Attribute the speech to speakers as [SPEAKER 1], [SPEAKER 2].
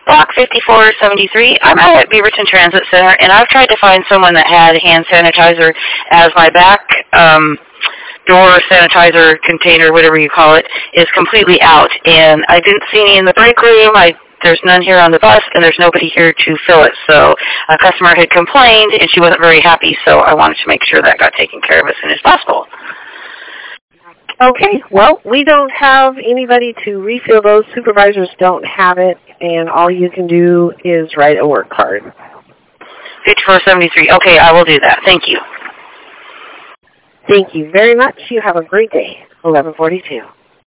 [SPEAKER 1] Block 5473. I'm out at Beaverton Transit Center, and I've tried to find someone that had hand sanitizer as my back door sanitizer container, whatever you call it, is completely out. And I didn't see any in the break room. There's none here on the bus, and there's nobody here to fill it. So a customer had complained, and she wasn't very happy, so I wanted to make sure that got taken care of as soon as possible.
[SPEAKER 2] Okay, well, we don't have anybody to refill those. Supervisors don't have it, and all you can do is write a work card.
[SPEAKER 1] 5473. Okay, I will do that. Thank you.
[SPEAKER 2] Thank you very much. You have a great day. 1142.